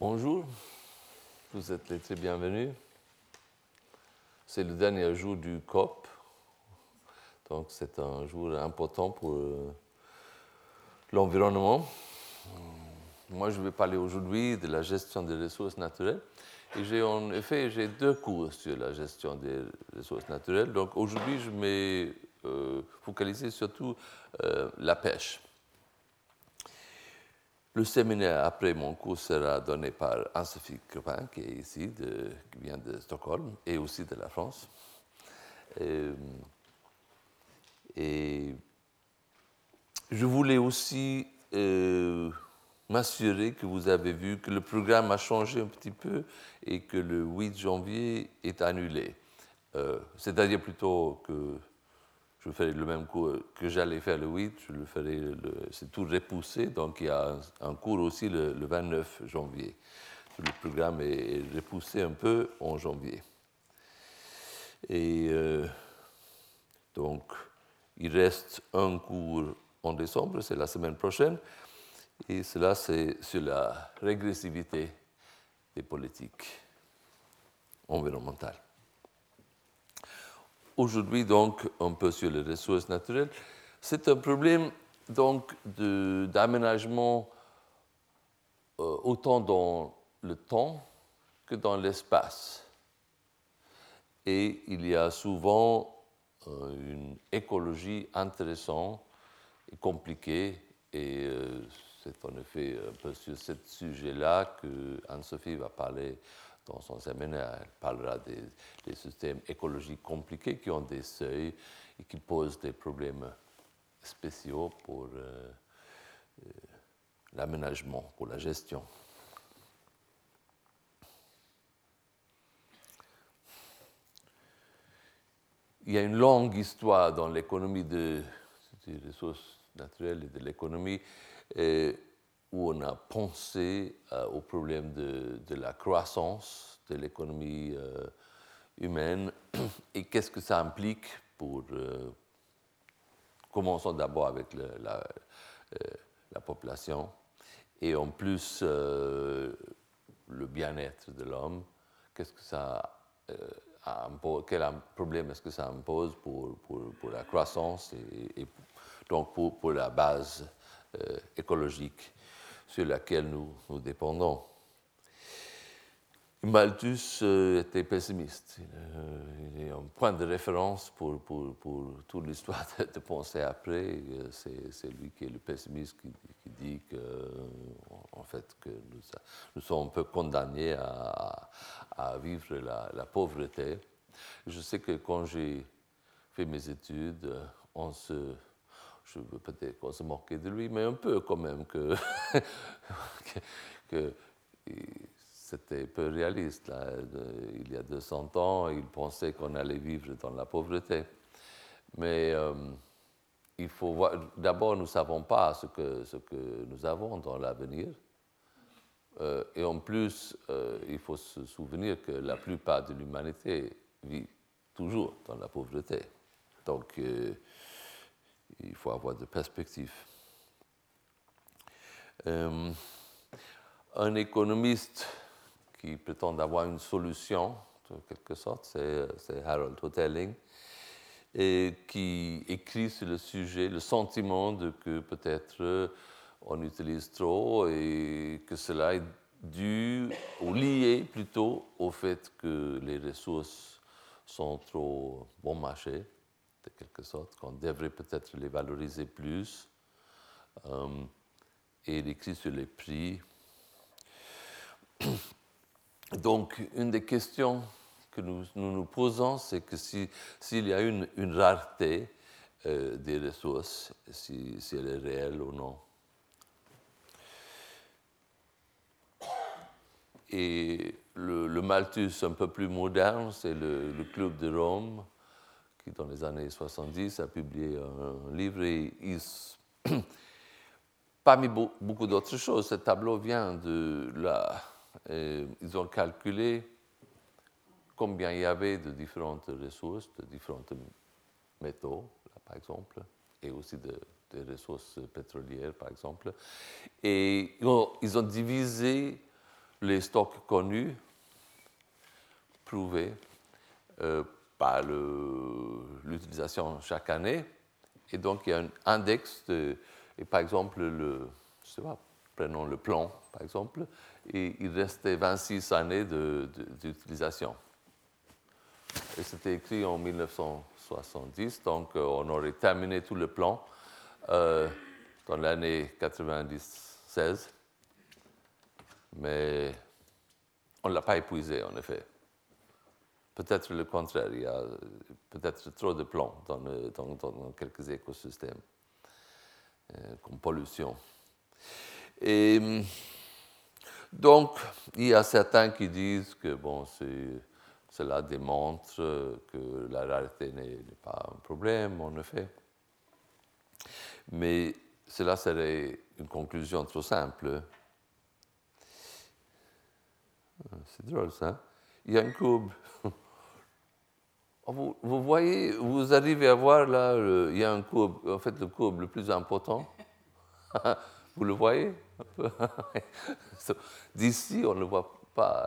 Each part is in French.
Bonjour, vous êtes les très bienvenus. C'est le dernier jour du COP, donc c'est un jour important pour l'environnement. Moi, je vais parler aujourd'hui de la gestion des ressources naturelles. Et en effet, j'ai 2 cours sur la gestion des ressources naturelles. Donc aujourd'hui, je vais focaliser surtout la pêche. Le séminaire après mon cours sera donné par Anne-Sophie Crepin, qui est ici, qui vient de Stockholm et aussi de la France. Et je voulais aussi m'assurer que vous avez vu que le programme a changé un petit peu et que le 8 janvier est annulé. C'est-à-dire plutôt que je ferai le même cours que j'allais faire le 8, je le ferai, c'est tout repoussé, donc il y a un cours aussi le 29 janvier. Le programme est repoussé un peu en janvier. Et donc, il reste un cours en décembre, c'est la semaine prochaine, et cela c'est sur la régressivité des politiques environnementales. Aujourd'hui, donc, un peu sur les ressources naturelles. C'est un problème donc d'aménagement autant dans le temps que dans l'espace. Et il y a souvent une écologie intéressante et compliquée. Et c'est en effet un peu sur ce sujet-là que Anne-Sophie va parler dans son séminaire. Elle parlera des systèmes écologiques compliqués qui ont des seuils et qui posent des problèmes spéciaux pour l'aménagement, pour la gestion. Il y a une longue histoire dans l'économie des ressources naturelles et de l'économie où on a pensé au problème de la croissance de l'économie humaine et qu'est-ce que ça implique pour... commençons d'abord avec la population et en plus le bien-être de l'homme. Qu'est-ce que ça... quel problème est-ce que ça impose pour la croissance et donc pour la base écologique sur laquelle nous dépendons. Malthus était pessimiste. Il est un point de référence pour toute l'histoire de pensée après. C'est lui qui est le pessimiste qui dit en fait, que nous sommes un peu condamnés à vivre la pauvreté. Je sais que quand j'ai fait mes études, je veux peut-être qu'on se moquait de lui, mais un peu quand même que c'était peu réaliste. Là. Il y a 200 ans, il pensait qu'on allait vivre dans la pauvreté. Mais il faut voir. D'abord, nous ne savons pas ce que nous avons dans l'avenir. Et en plus, il faut se souvenir que la plupart de l'humanité vit toujours dans la pauvreté. Donc, il faut avoir de perspectives. Un économiste qui prétend avoir une solution, en quelque sorte, c'est Harold Hotelling, et qui écrit sur le sujet le sentiment que peut-être on utilise trop et que cela est dû ou lié plutôt au fait que les ressources sont trop bon marché, de quelque sorte, qu'on devrait peut-être les valoriser plus. Et il écrit sur les prix. Donc, une des questions que nous posons, c'est que s'il y a une rareté des ressources, si elle est réelle ou non. Et le Malthus un peu plus moderne, c'est le Club de Rome, qui dans les années 70 a publié un livre et parmi beaucoup d'autres choses, ce tableau vient de là. Ils ont calculé combien il y avait de différentes ressources, de différents métaux, là, par exemple, et aussi des ressources pétrolières, par exemple. Et ils ont divisé les stocks connus, prouvés par l'utilisation chaque année. Et donc, il y a un index, et par exemple, je sais pas, prenons le plomb, par exemple, et il restait 26 années d'utilisation. Et c'était écrit en 1970, donc on aurait terminé tout le plomb dans l'année 96, mais on ne l'a pas épuisé, en effet. Peut-être le contraire, il y a peut-être trop de plomb dans quelques écosystèmes, comme pollution. Et donc, il y a certains qui disent que bon, cela démontre que la rareté n'est pas un problème, en effet. Mais cela serait une conclusion trop simple. C'est drôle, ça. Il y a une courbe. Vous voyez, vous arrivez à voir là, il y a une courbe, en fait, le courbe le plus important. Vous le voyez? D'ici, on ne le voit pas.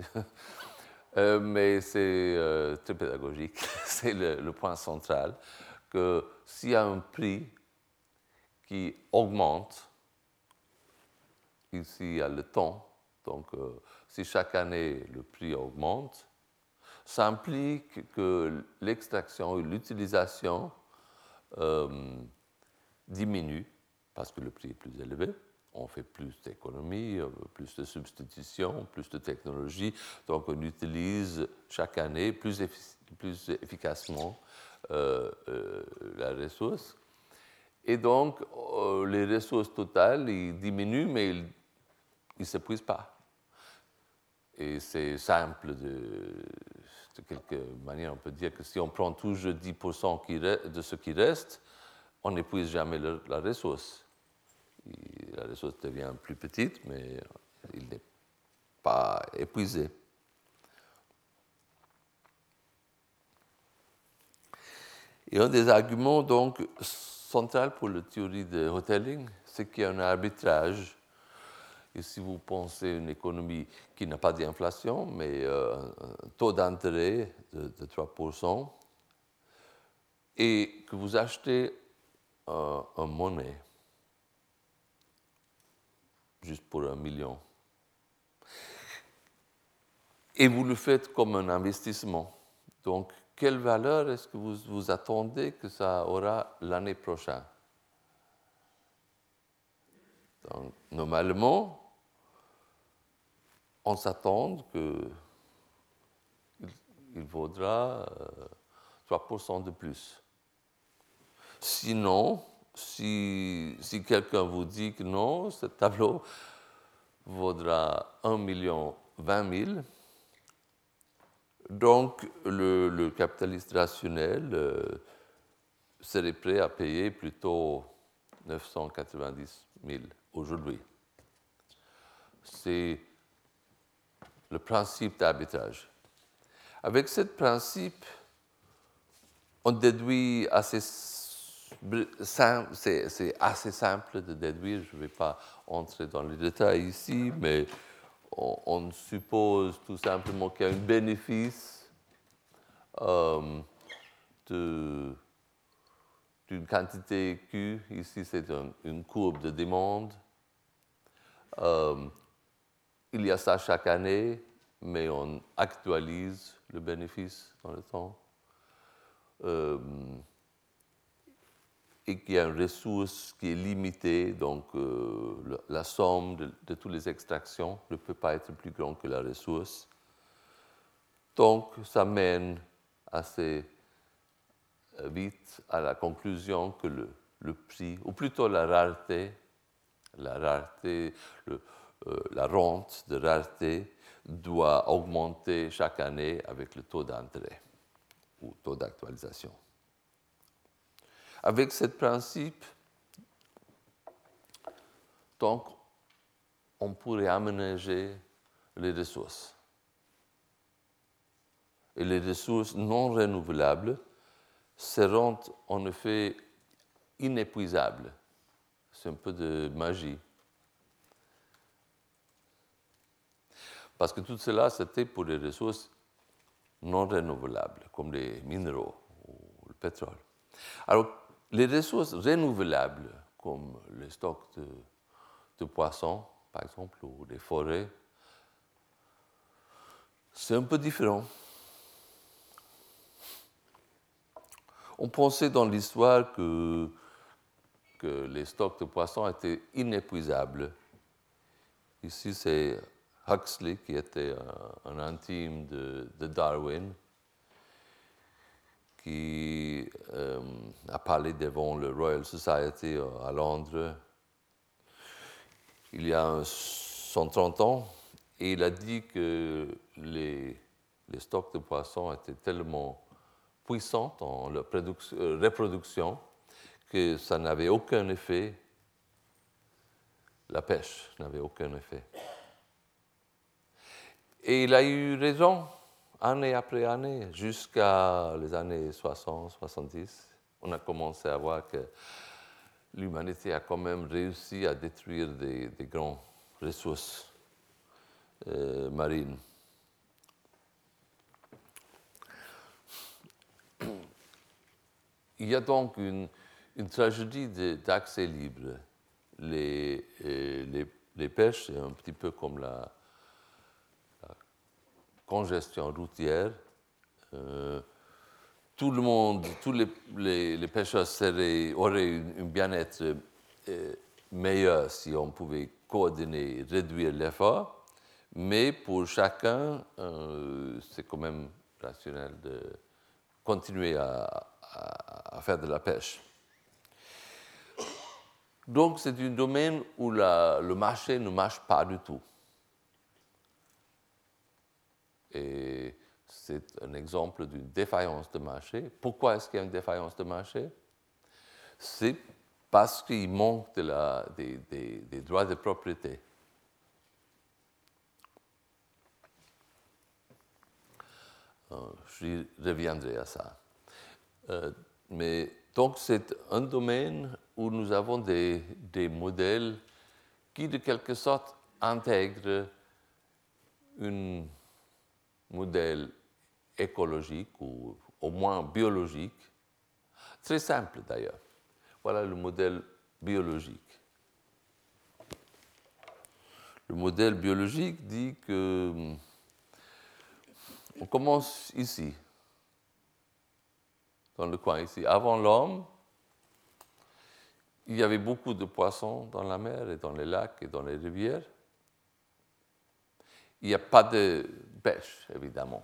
Mais c'est très pédagogique. C'est le point central que s'il y a un prix qui augmente, ici il y a le temps, donc si chaque année le prix augmente, ça implique que l'extraction et l'utilisation diminuent parce que le prix est plus élevé. On fait plus d'économies, plus de substitutions, plus de technologies. Donc, on utilise chaque année plus efficacement la ressource. Et donc, les ressources totales, ils diminuent, mais ils ne s'épuisent pas. Et c'est simple de quelque manière, on peut dire que si on prend toujours 10% de ce qui reste, on n'épuise jamais la ressource. La ressource devient plus petite, mais il n'est pas épuisé. Et un des arguments donc centraux pour la théorie de Hotelling, c'est qu'il y a un arbitrage. Et si vous pensez à une économie qui n'a pas d'inflation, mais un taux d'intérêt de 3%, et que vous achetez une monnaie, juste pour 1 million, et vous le faites comme un investissement. Donc, quelle valeur est-ce que vous attendez que ça aura l'année prochaine? Donc, normalement, on s'attend qu'il vaudra 3% de plus. Sinon, si quelqu'un vous dit que non, ce tableau vaudra 1,20 000 000, donc le capitaliste rationnel serait prêt à payer plutôt 990 000 aujourd'hui. C'est le principe d'arbitrage. Avec ce principe, on déduit assez simple, c'est assez simple de déduire, je ne vais pas entrer dans les détails ici, mais on suppose tout simplement qu'il y a un bénéfice d'une quantité Q, ici c'est une courbe de demande. Il y a ça chaque année, mais on actualise le bénéfice dans le temps. Et qu'il y a une ressource qui est limitée, donc la somme de toutes les extractions ne peut pas être plus grande que la ressource. Donc, ça mène assez vite à la conclusion que le prix, ou plutôt la rente de rareté doit augmenter chaque année avec le taux d'intérêt ou taux d'actualisation. Avec ce principe, donc, on pourrait aménager les ressources. Et les ressources non renouvelables seront en effet inépuisables. C'est un peu de magie. parce que tout cela, c'était pour des ressources non renouvelables, comme les minéraux ou le pétrole. Alors, les ressources renouvelables, comme les stocks de poissons, par exemple, ou des forêts, c'est un peu différent. On pensait dans l'histoire que les stocks de poissons étaient inépuisables. Ici, c'est Huxley, qui était un intime de Darwin, qui a parlé devant le Royal Society à Londres il y a 130 ans, et il a dit que les stocks de poissons étaient tellement puissants en leur reproduction que ça n'avait aucun effet, la pêche n'avait aucun effet. Et il a eu raison, année après année, jusqu'à les années 60, 70. On a commencé à voir que l'humanité a quand même réussi à détruire des grandes ressources marines. Il y a donc une tragédie d'accès libre. Les pêches, c'est un petit peu comme la congestion routière. Tout le monde, tous les pêcheurs auraient un bien-être meilleur si on pouvait coordonner, réduire l'effort, mais pour chacun, c'est quand même rationnel de continuer à faire de la pêche. Donc c'est un domaine où le marché ne marche pas du tout. Et c'est un exemple d'une défaillance de marché. Pourquoi est-ce qu'il y a une défaillance de marché? C'est parce qu'il manque des droits de propriété. Je reviendrai à ça. Mais donc c'est un domaine où nous avons des modèles qui, de quelque sorte, intègrent un modèle écologique ou au moins biologique, très simple d'ailleurs. Voilà le modèle biologique. Le modèle biologique dit que on commence ici, dans le coin ici. Avant l'homme, il y avait beaucoup de poissons dans la mer et dans les lacs et dans les rivières. Il n'y a pas de pêche, évidemment.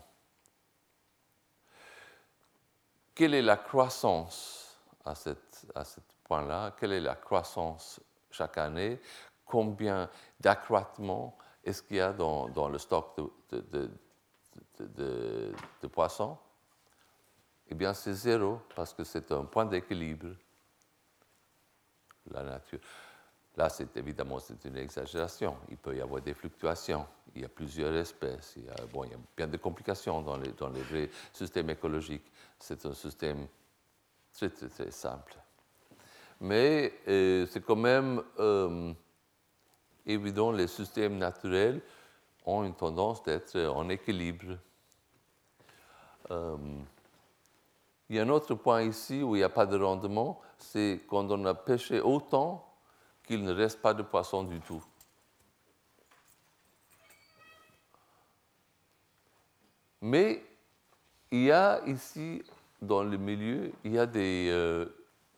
Quelle est la croissance à ce point-là? Quelle est la croissance chaque année? Combien d'accroissement est-ce qu'il y a dans le stock de poissons? Eh bien, c'est zéro, parce que c'est un point d'équilibre, la nature. Là, évidemment, c'est une exagération. Il peut y avoir des fluctuations. Il y a plusieurs espèces. Il y a bien des complications dans les vrais systèmes écologiques. C'est un système très, très, très simple. Mais c'est quand même évident, les systèmes naturels ont une tendance d'être en équilibre. Il y a un autre point ici où il n'y a pas de rendement, c'est quand on a pêché autant qu'il ne reste pas de poissons du tout. Mais il y a ici, dans le milieu, il y a des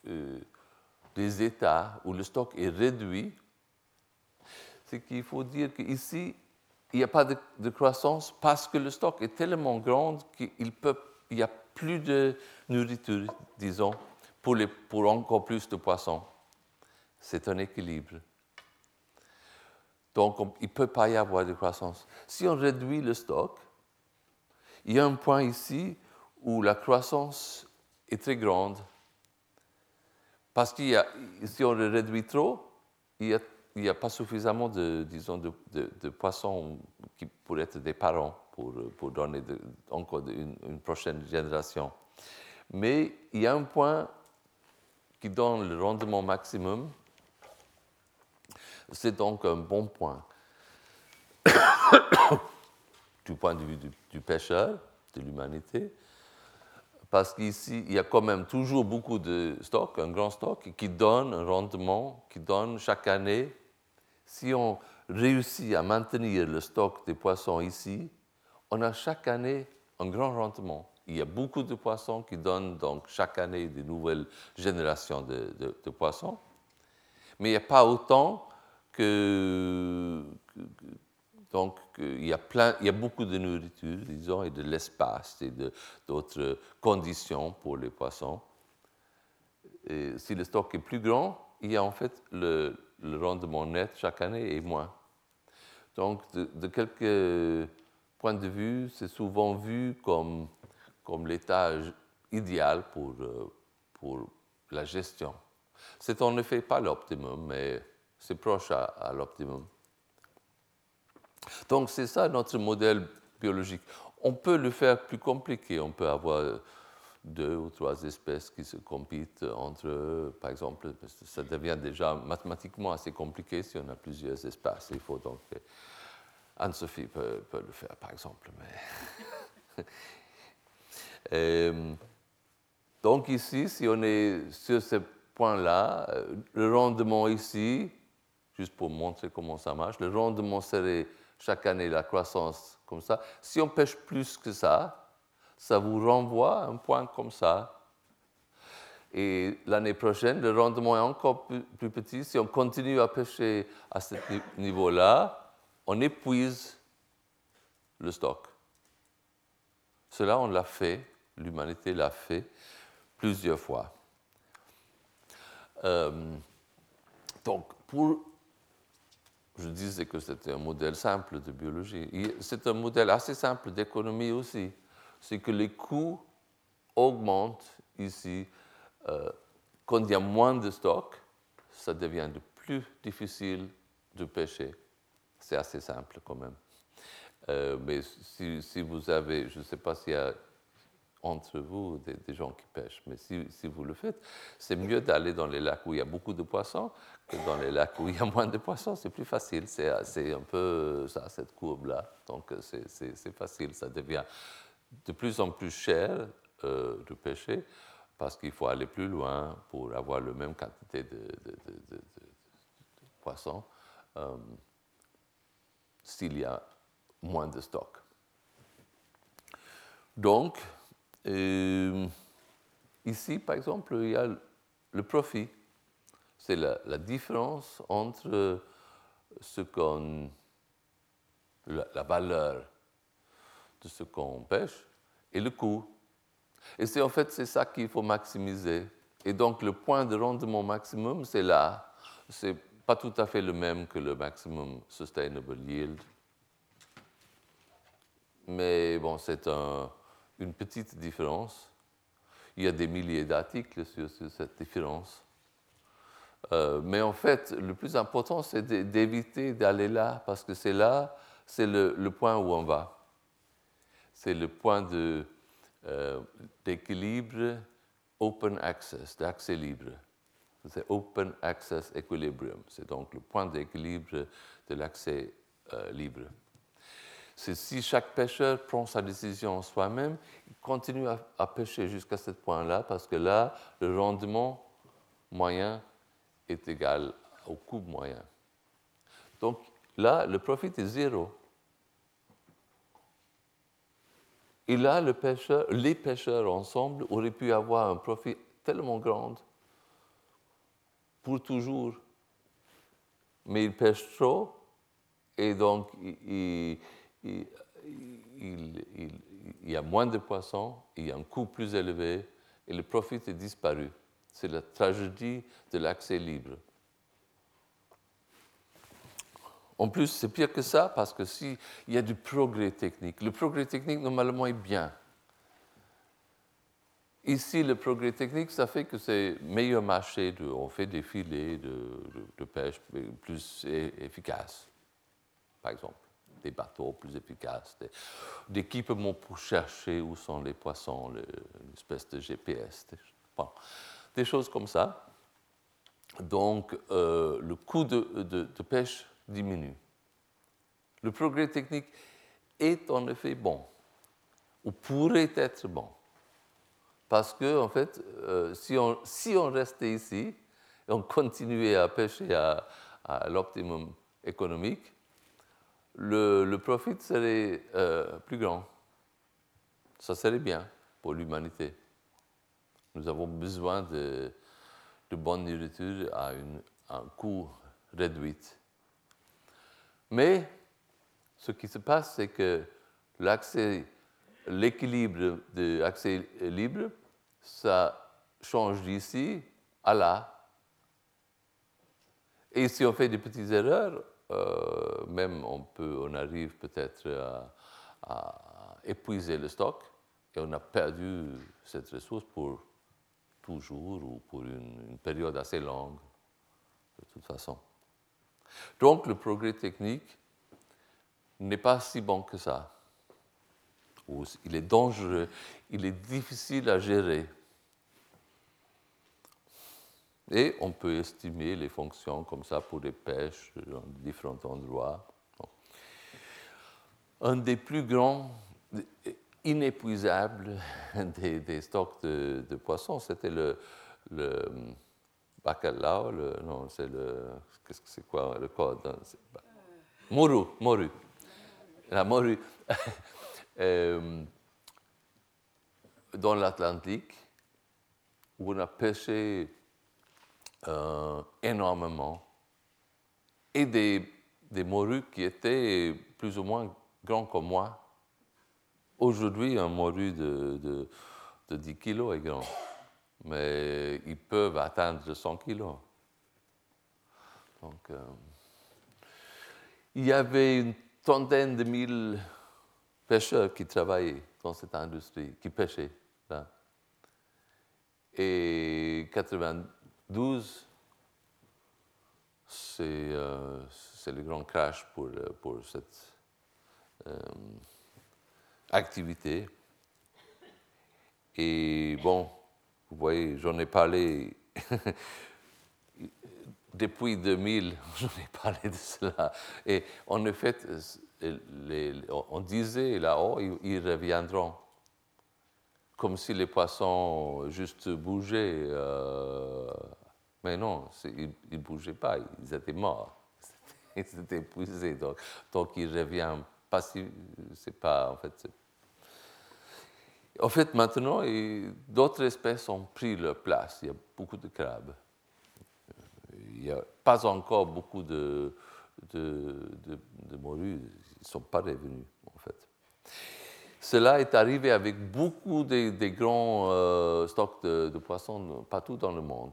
états où le stock est réduit. C'est qu'il faut dire qu'ici, il n'y a pas de croissance parce que le stock est tellement grand qu'il n'y a plus de nourriture, disons, pour encore plus de poissons. C'est un équilibre. Donc, il ne peut pas y avoir de croissance. Si on réduit le stock, il y a un point ici où la croissance est très grande. Parce que si on le réduit trop, il n'y a pas suffisamment de poissons qui pourraient être des parents pour donner encore une prochaine génération. Mais il y a un point qui donne le rendement maximum. C'est donc un bon point. du point de vue du pêcheur, de l'humanité, parce qu'ici, il y a quand même toujours beaucoup de stocks, un grand stock, qui donne un rendement, qui donne chaque année. Si on réussit à maintenir le stock des poissons ici, on a chaque année un grand rendement. Il y a beaucoup de poissons qui donnent donc chaque année de nouvelles générations de poissons, mais il n'y a pas autant donc il y a beaucoup de nourriture, disons, et de l'espace et d'autres conditions pour les poissons. Et si le stock est plus grand, il y a en fait le rendement net chaque année est moins. Donc, de quelques points de vue, c'est souvent vu comme l'état idéal pour la gestion. C'est en effet pas l'optimum, mais c'est proche à l'optimum. Donc, c'est ça notre modèle biologique. On peut le faire plus compliqué. On peut avoir 2 ou 3 espèces qui se compitent entre eux, par exemple. Ça devient déjà mathématiquement assez compliqué si on a plusieurs espaces. Il faut donc... Anne-Sophie peut le faire, par exemple. Donc ici, si on est sur ce point-là, le rendement ici, juste pour montrer comment ça marche, le rendement serait chaque année la croissance comme ça. Si on pêche plus que ça vous renvoie à un point comme ça. Et l'année prochaine, le rendement est encore plus petit. Si on continue à pêcher à ce niveau-là, on épuise le stock. Cela, on l'a fait, l'humanité l'a fait plusieurs fois. Donc, je disais que c'était un modèle simple de biologie. C'est un modèle assez simple d'économie aussi. C'est que les coûts augmentent ici. Quand il y a moins de stock, ça devient de plus difficile de pêcher. C'est assez simple quand même. Mais si vous avez, je ne sais pas s'il y a entre vous des gens qui pêchent, mais si vous le faites, c'est mieux d'aller dans les lacs où il y a beaucoup de poissons que dans les lacs où il y a moins de poissons. C'est plus facile. C'est un peu ça, cette courbe-là. Donc c'est facile. Ça devient de plus en plus cher de pêcher parce qu'il faut aller plus loin pour avoir la même quantité de poissons s'il y a moins de stock. Donc, ici, par exemple, il y a le profit. C'est la différence entre la valeur de ce qu'on pêche et le coût. Et c'est ça qu'il faut maximiser. Et donc, le point de rendement maximum, c'est là. C'est pas tout à fait le même que le maximum sustainable yield. Mais bon, c'est une petite différence. Il y a des milliers d'articles sur cette différence. Mais en fait, le plus important, c'est d'éviter d'aller là, parce que c'est le point où on va. C'est le point d'équilibre open access, d'accès libre. C'est open access equilibrium. C'est donc le point d'équilibre de l'accès libre. C'est si chaque pêcheur prend sa décision soi-même, il continue à pêcher jusqu'à ce point-là, parce que là, le rendement moyen est égal au coût moyen. Donc là, le profit est 0. Et là, les pêcheurs ensemble auraient pu avoir un profit tellement grand pour toujours. Mais ils pêchent trop, et donc il y a moins de poissons, il y a un coût plus élevé, et le profit est disparu. C'est la tragédie de l'accès libre. En plus, c'est pire que ça, parce que s'il y a du progrès technique, le progrès technique, normalement, est bien. Ici, le progrès technique, ça fait que c'est meilleur marché, on fait des filets de pêche plus efficaces, par exemple. Des bateaux plus efficaces, des équipements pour chercher où sont les poissons, une espèce de GPS, des choses comme ça. Donc, le coût de pêche diminue. Le progrès technique est en effet bon, ou pourrait être bon. Parce que, en fait, si on restait ici et on continuait à pêcher à l'optimum économique, le profit serait plus grand. Ça serait bien pour l'humanité. Nous avons besoin de bonne nourriture à un coût réduit. Mais ce qui se passe, c'est que l'équilibre de l'accès libre, ça change d'ici à là. Et si on fait des petites erreurs, même on arrive peut-être à épuiser le stock et on a perdu cette ressource pour toujours ou pour une période assez longue, de toute façon. Donc, le progrès technique n'est pas si bon que ça. Il est dangereux, il est difficile à gérer. Et on peut estimer les fonctions comme ça pour les pêches dans différents endroits. Un des plus grands, inépuisables des stocks de poissons, c'était le bacalao, qu'est-ce que c'est quoi le code? Morue. La morue. Dans l'Atlantique, où on a pêché énormément, et des morues qui étaient plus ou moins grands comme moi. Aujourd'hui, un morue de 10 kilos est grand, mais ils peuvent atteindre 100 kilos. Donc, il y avait une trentaine de mille pêcheurs qui travaillaient dans cette industrie, qui pêchaient là. Et 92, c'est le grand crash pour cette activité. Et bon, vous voyez, j'en ai parlé depuis 2000, j'en ai parlé de cela. Et en effet, on disait là-haut, ils reviendront. Comme si les poissons juste bougeaient. Mais non, ils ne bougeaient pas, ils étaient morts. Ils étaient épuisés. Donc ils ne reviennent pas si. C'est pas. En fait, maintenant, d'autres espèces ont pris leur place. Il y a beaucoup de crabes. Il n'y a pas encore beaucoup de morues. Ils ne sont pas revenus, en fait. Cela est arrivé avec beaucoup des grands stocks de poissons partout dans le monde.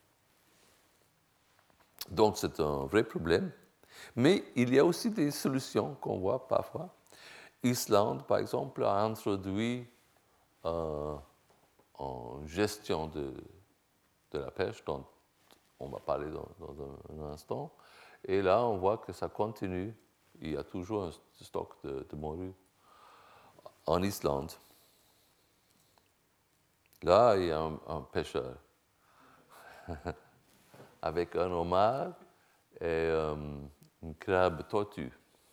Donc, c'est un vrai problème. Mais il y a aussi des solutions qu'on voit parfois. Islande, par exemple, a introduit en gestion de la pêche, dont on va parler dans un instant. Et là, on voit que ça continue. Il y a toujours un stock de morues en Islande. Là, il y a un pêcheur avec un homard et une crabe tortue.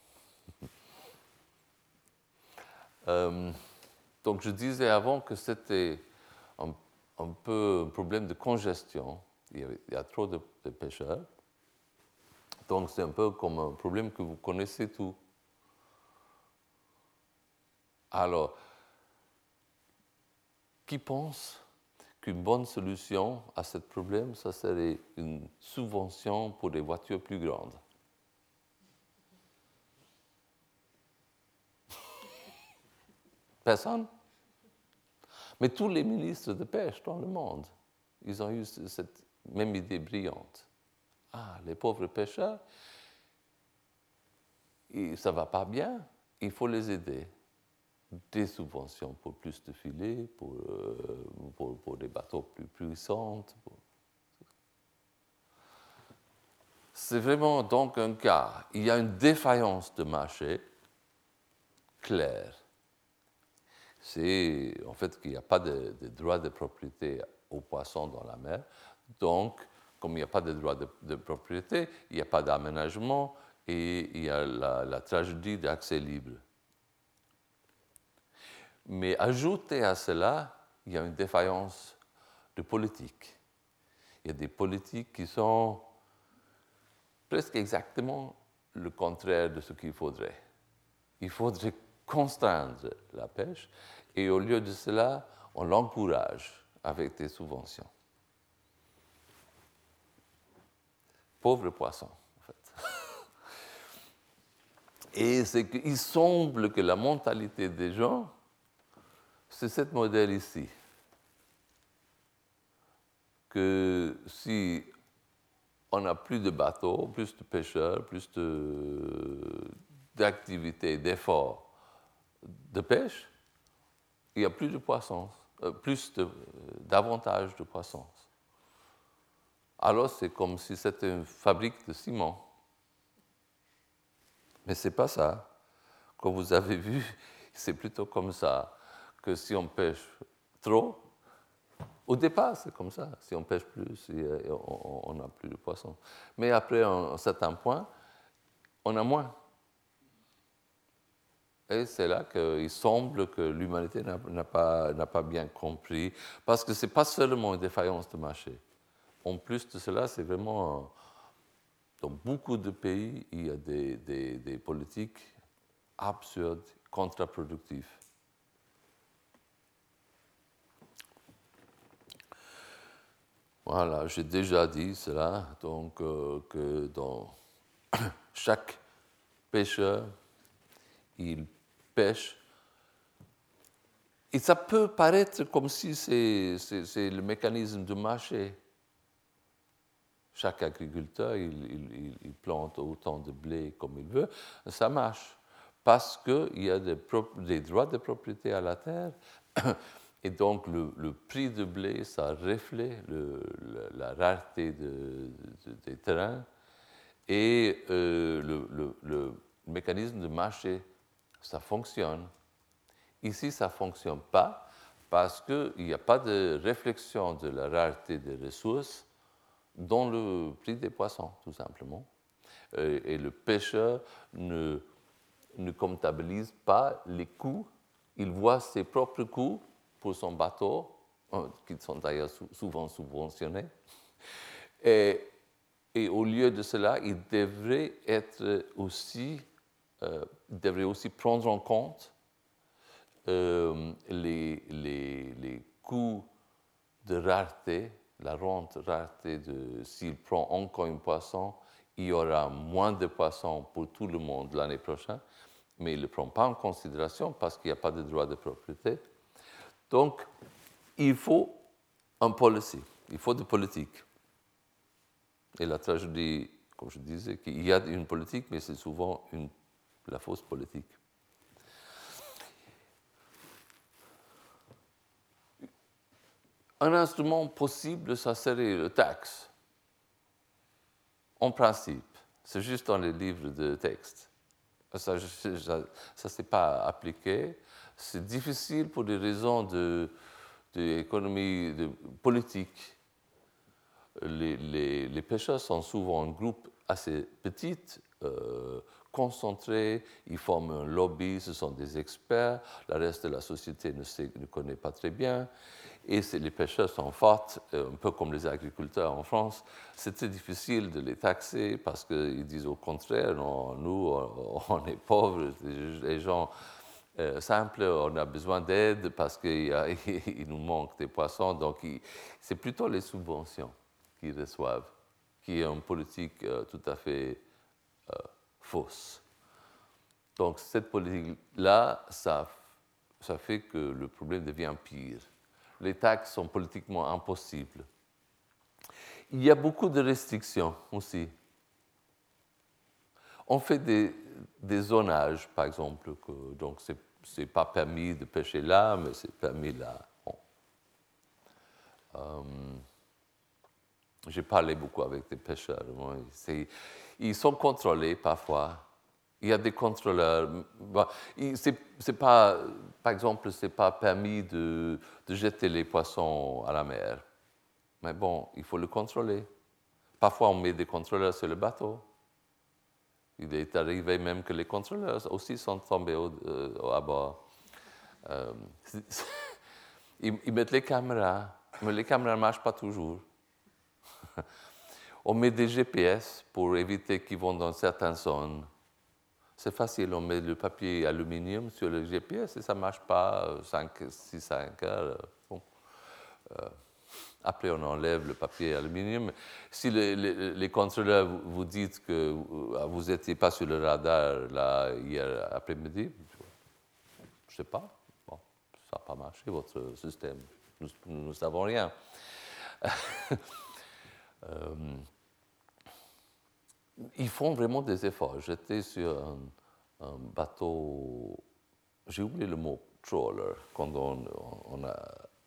Donc, je disais avant que c'était un peu un problème de congestion. Il y a trop de pêcheurs. Donc, c'est un peu comme un problème que vous connaissez tout. Alors, qui pense qu'une bonne solution à ce problème, ça serait une subvention pour des voitures plus grandes? Personne? Mais tous les ministres de pêche dans le monde, ils ont eu cette même idée brillante. Ah, les pauvres pêcheurs, ça ne va pas bien, il faut les aider. Des subventions pour plus de filets, pour des bateaux plus puissants. C'est vraiment donc un cas. Il y a une défaillance de marché claire. C'est en fait qu'il n'y a pas de droit de propriété aux poissons dans la mer. Donc, comme il n'y a pas de droit de propriété, il n'y a pas d'aménagement et il y a la tragédie d'accès libre. Mais ajouté à cela, il y a une défaillance de politique. Il y a des politiques qui sont presque exactement le contraire de ce qu'il faudrait. Il faudrait contraindre la pêche et au lieu de cela, on l'encourage avec des subventions. Pauvre poisson, en fait. Et c'est qu'il semble que la mentalité des gens, c'est ce modèle ici. Que si on n'a plus de bateaux, plus de pêcheurs, plus d'activités, d'efforts de pêche, il n'y a plus de poissons, davantage de poissons. Alors c'est comme si c'était une fabrique de ciment. Mais ce n'est pas ça. Comme vous avez vu, c'est plutôt comme ça que si on pêche trop, au départ, c'est comme ça. Si on pêche plus, on n'a plus de poissons. Mais après un certain point, on a moins. Et c'est là qu'il semble que l'humanité n'a pas bien compris, parce que ce n'est pas seulement une défaillance de marché. En plus de cela, c'est vraiment, dans beaucoup de pays, il y a des politiques absurdes, contre-productives. Voilà, j'ai déjà dit cela, donc que dans chaque pêcheur, il pêche. Et ça peut paraître comme si c'est le mécanisme du marché. Chaque agriculteur, il plante autant de blé comme il veut. Ça marche parce qu'il y a des droits de propriété à la terre. Et donc, le prix de blé, ça reflète la rareté des terrains. Et le mécanisme de marché, ça fonctionne. Ici, ça ne fonctionne pas parce qu'il n'y a pas de réflexion de la rareté des ressources dans le prix des poissons, tout simplement. Et le pêcheur ne comptabilise pas les coûts. Il voit ses propres coûts pour son bateau, qui sont d'ailleurs souvent subventionnés. Et au lieu de cela, il devrait aussi prendre en compte les coûts de rareté, la rente rareté s'il prend encore un poisson, il y aura moins de poissons pour tout le monde l'année prochaine, mais il ne le prend pas en considération parce qu'il n'y a pas de droit de propriété. Donc, il faut un policy, il faut de politique. Et la tragédie, comme je disais, qu'il y a une politique, mais c'est souvent la fausse politique. Un instrument possible, ça serait le taxe. En principe, c'est juste dans les livres de texte. Ça ne s'est pas appliqué. C'est difficile pour des raisons d'économie politique. Les pêcheurs sont souvent un groupe assez petit, concentré, ils forment un lobby, ce sont des experts, le reste de la société ne connaît pas très bien. Et les pêcheurs sont forts, un peu comme les agriculteurs en France. C'est très difficile de les taxer parce qu'ils disent au contraire, non, nous, on est pauvres, les gens simples, on a besoin d'aide parce qu'il nous manque des poissons. Donc, c'est plutôt les subventions qu'ils reçoivent, qui est une politique tout à fait fausse. Donc, cette politique-là, ça fait que le problème devient pire. Les taxes sont politiquement impossibles. Il y a beaucoup de restrictions aussi. On fait des zonages, par exemple, donc ce n'est pas permis de pêcher là, mais c'est permis là. Bon. J'ai parlé beaucoup avec des pêcheurs. Ils sont contrôlés parfois. Il y a des contrôleurs. C'est pas, par exemple, ce n'est pas permis de jeter les poissons à la mer. Mais bon, il faut le contrôler. Parfois, on met des contrôleurs sur le bateau. Il est arrivé même que les contrôleurs aussi sont tombés à bord. Euh, ils mettent les caméras, mais les caméras ne marchent pas toujours. On met des GPS pour éviter qu'ils vont dans certaines zones. C'est facile, on met le papier aluminium sur le GPS et ça ne marche pas 5 heures. Bon. Après, on enlève le papier aluminium. Si les contrôleurs vous disent que vous n'étiez pas sur le radar là, hier après-midi, je ne sais pas. Bon, ça n'a pas marché, votre système. Nous ne savons rien. Ils font vraiment des efforts. J'étais sur un bateau, j'ai oublié le mot trawler, quand on a...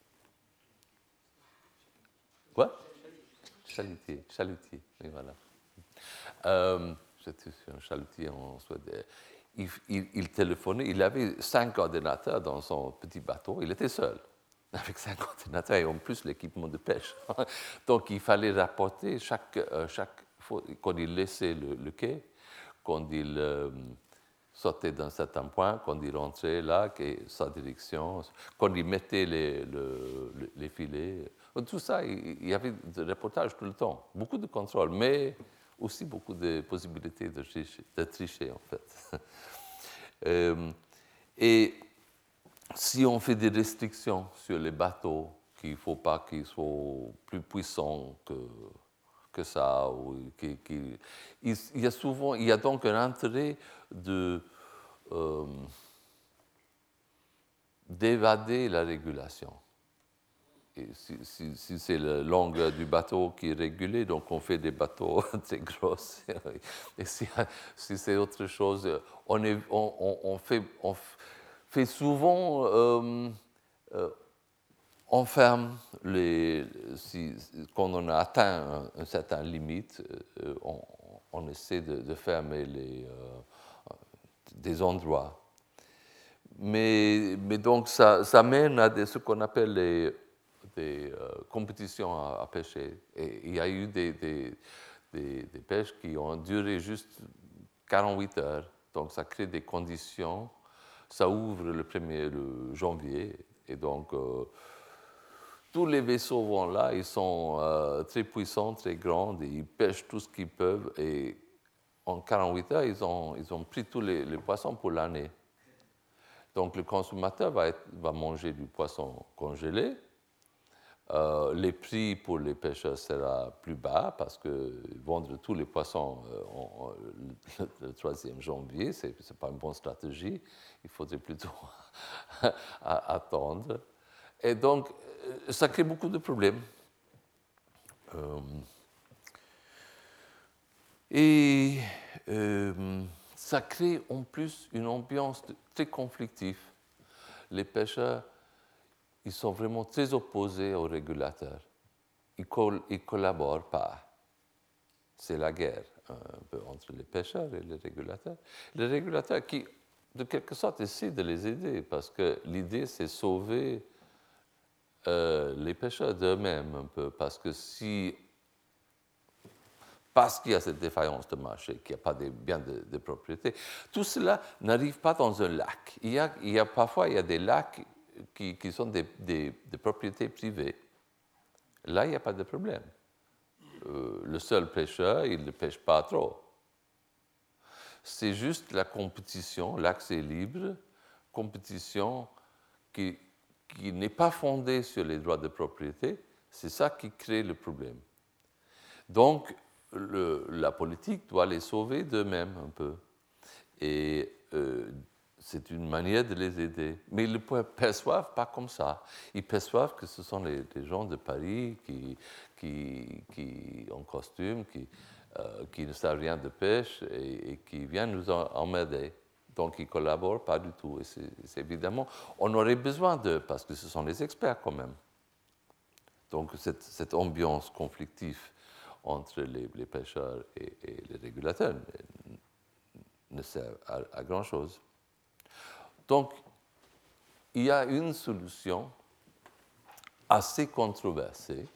Quoi? Chalutier, oui, voilà. J'étais sur un chalutier en Suède. Il téléphonait, il avait 5 ordinateurs dans son petit bateau, il était seul, avec 5 ordinateurs et en plus l'équipement de pêche. Donc il fallait rapporter chaque fois, quand il laissait le quai, quand il sortait d'un certain point, quand il rentrait là, sa direction, quand il mettait les filets. Tout ça, il y avait des reportages tout le temps, beaucoup de contrôle, mais aussi beaucoup de possibilités de tricher en fait. Et si on fait des restrictions sur les bateaux, qu'il ne faut pas qu'ils soient plus puissants que ça, il y a donc un intérêt d'évader la régulation. Et si c'est la longueur du bateau qui est régulée, donc on fait des bateaux très gros. Et si c'est autre chose, on fait souvent, on ferme quand on a atteint une certaine limite, on essaie de fermer des endroits. Mais donc ça mène à ce qu'on appelle des compétitions à pêcher. Et il y a eu des pêches qui ont duré juste 48 heures. Donc ça crée des conditions. Ça ouvre le 1er janvier. Et donc tous les vaisseaux vont là. Ils sont très puissants, très grands. Et ils pêchent tout ce qu'ils peuvent. Et en 48 heures, ils ont pris tous les poissons pour l'année. Donc le consommateur va manger du poisson congelé. Les prix pour les pêcheurs sera plus bas parce que vendre tous les poissons le 3e janvier, ce n'est pas une bonne stratégie. Il faudrait plutôt attendre. Et donc, ça crée beaucoup de problèmes. Ça crée en plus une ambiance très conflictive. Les pêcheurs, ils sont vraiment très opposés aux régulateurs. Ils ne collaborent pas. C'est la guerre un peu entre les pêcheurs et les régulateurs. Les régulateurs qui, de quelque sorte, essaient de les aider parce que l'idée, c'est sauver les pêcheurs d'eux-mêmes un peu. Parce qu'il y a cette défaillance de marché, qu'il n'y a pas de biens de propriété, tout cela n'arrive pas dans un lac. Parfois, il y a des lacs qui sont des propriétés privées. Là, il n'y a pas de problème. Le seul pêcheur, il ne pêche pas trop. C'est juste la compétition, l'accès libre, compétition qui n'est pas fondée sur les droits de propriété, c'est ça qui crée le problème. Donc, la politique doit les sauver d'eux-mêmes un peu. Et c'est une manière de les aider. Mais ils ne le perçoivent pas comme ça. Ils perçoivent que ce sont les gens de Paris qui en costume, qui ne savent rien de pêche et qui viennent nous emmerder. Donc, ils ne collaborent pas du tout. Et c'est évidemment, on aurait besoin d'eux parce que ce sont les experts quand même. Donc, cette ambiance conflictive entre les pêcheurs et les régulateurs ne sert à grand-chose. Donc, il y a une solution assez controversée,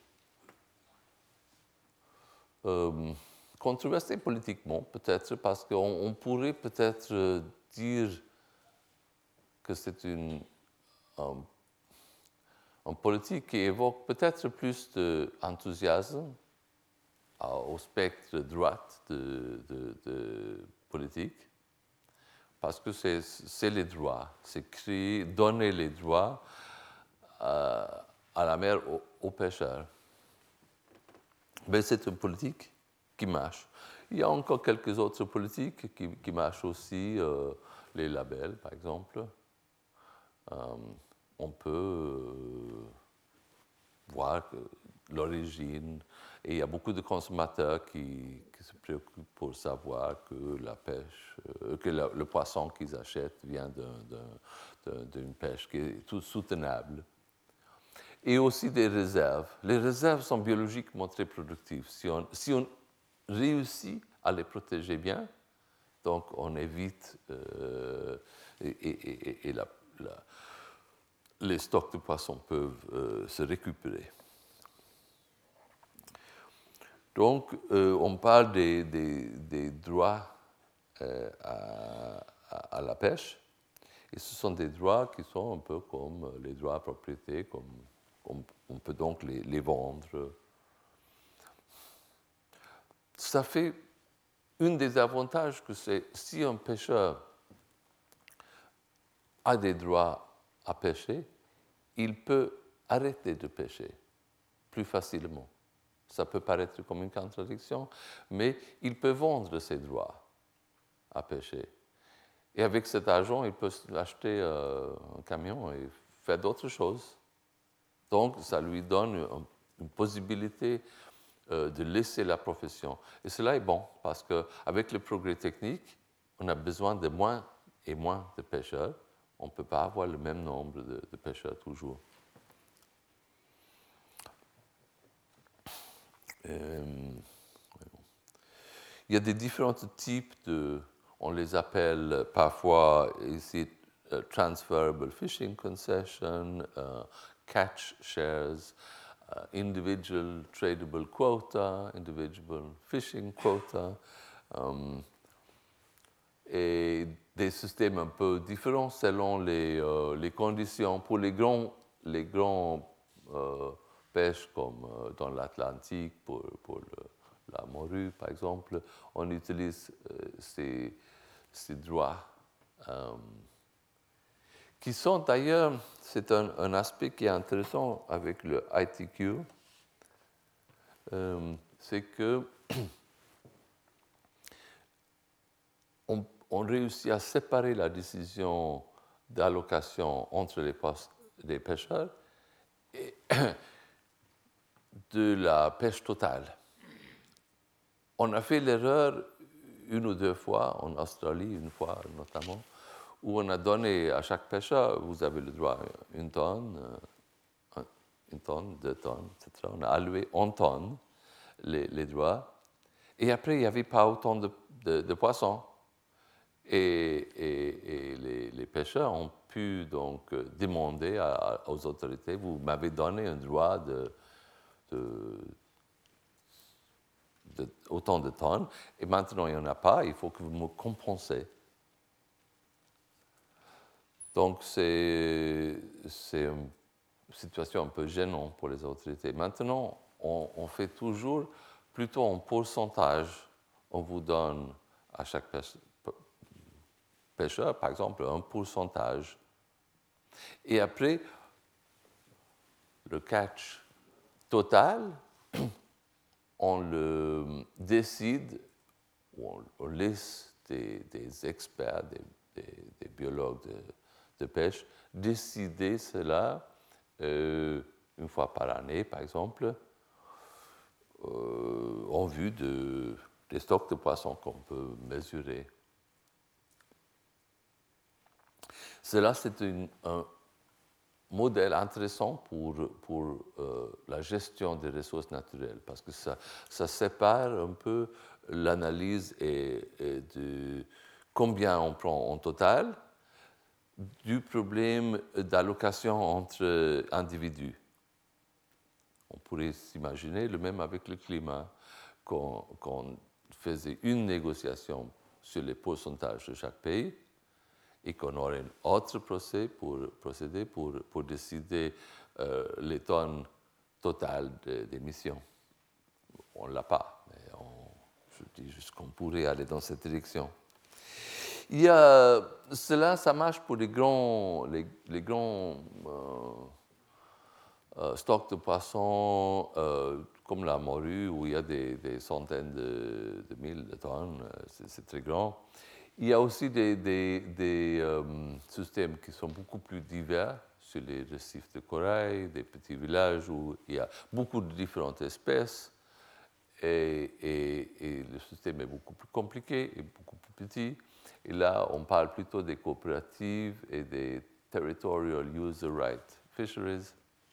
controversée politiquement peut-être, parce qu'on pourrait peut-être dire que c'est une en politique qui évoque peut-être plus d'enthousiasme au spectre droite de politique, parce que c'est les droits, c'est créer, donner les droits à la mer aux pêcheurs. Mais c'est une politique qui marche. Il y a encore quelques autres politiques qui marchent aussi, les labels, par exemple. On peut voir l'origine, et il y a beaucoup de consommateurs qui se préoccupent pour savoir que la pêche, que le poisson qu'ils achètent vient d'une pêche qui est tout soutenable. Et aussi des réserves. Les réserves sont biologiquement très productives. Si on réussit à les protéger bien, donc on évite et les stocks de poissons peuvent se récupérer. Donc, on parle des droits à la pêche, et ce sont des droits qui sont un peu comme les droits à propriété, comme on peut donc les vendre. Ça fait un des avantages que c'est si un pêcheur a des droits à pêcher, il peut arrêter de pêcher plus facilement. Ça peut paraître comme une contradiction, mais il peut vendre ses droits à pêcher. Et avec cet argent, il peut acheter un camion et faire d'autres choses. Donc, ça lui donne une possibilité de laisser la profession. Et cela est bon, parce qu'avec le progrès technique, on a besoin de moins et moins de pêcheurs. On ne peut pas avoir le même nombre de pêcheurs toujours. Il y a des différents types on les appelle parfois ici transferable fishing concession, catch shares, individual tradable quota, individual fishing quota, et des systèmes un peu différents selon les conditions. Pour les grands pêches comme dans l'Atlantique, pour la morue par exemple, on utilise ces droits qui sont d'ailleurs, c'est un aspect qui est intéressant avec le ITQ, c'est que on réussit à séparer la décision d'allocation entre les pêcheurs et de la pêche totale. On a fait l'erreur une ou deux fois, en Australie une fois notamment, où on a donné à chaque pêcheur, vous avez le droit à une tonne, 2 tonnes, etc. On a alloué en tonnes les droits. Et après, il n'y avait pas autant de poissons. Et les pêcheurs ont pu donc demander aux autorités, vous m'avez donné un droit autant de tonnes, et maintenant il n'y en a pas, il faut que vous me compensez. Donc c'est une situation un peu gênante pour les autorités. Maintenant, on fait toujours plutôt en pourcentage. On vous donne à chaque pêcheur, par exemple, un pourcentage. Et après, le catch total, on le décide, on laisse des experts, des biologues de pêche, décider cela une fois par année, par exemple, en vue des stocks de poissons qu'on peut mesurer. Cela, c'est un modèle intéressant pour la gestion des ressources naturelles, parce que ça sépare un peu l'analyse de combien on prend en total du problème d'allocation entre individus. On pourrait s'imaginer le même avec le climat, qu'on faisait une négociation sur les pourcentages de chaque pays, et qu'on aurait un autre procédé pour décider les tonnes totales d'émissions. On ne l'a pas, mais je dis juste qu'on pourrait aller dans cette direction. Cela, ça marche pour les grands stocks de poissons, comme la morue, où il y a des centaines de mille de tonnes, c'est très grand. Il y a aussi des systèmes qui sont beaucoup plus divers sur les récifs de corail, des petits villages où il y a beaucoup de différentes espèces et le système est beaucoup plus compliqué et beaucoup plus petit. Et là, on parle plutôt des coopératives et des territorial user right fisheries.